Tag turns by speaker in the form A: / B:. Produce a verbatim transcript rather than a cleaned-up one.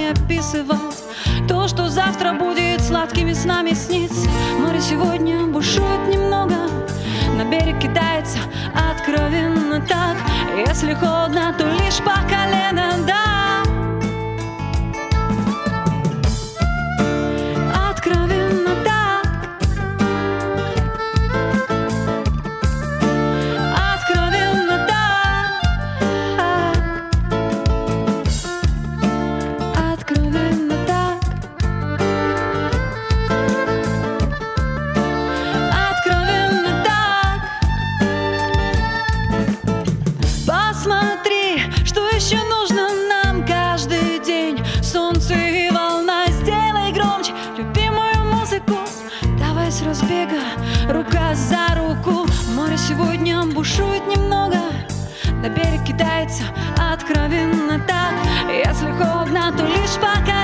A: словами описывать то, что завтра будет сладкими снами снится. Море сегодня бушует немного, на берег кидается откровенно так. Если холодно, то лишь по колено, да. Откровенно так. Откровенно так. Откровенно так. Откровенно так. Посмотри, что еще нужно нам каждый день. Солнце и волна, сделай громче любимую музыку. Давай с разбега, рука за руку. Море сегодня бушует немного, на берег кидается откровенно так. Если холодно, то лишь пока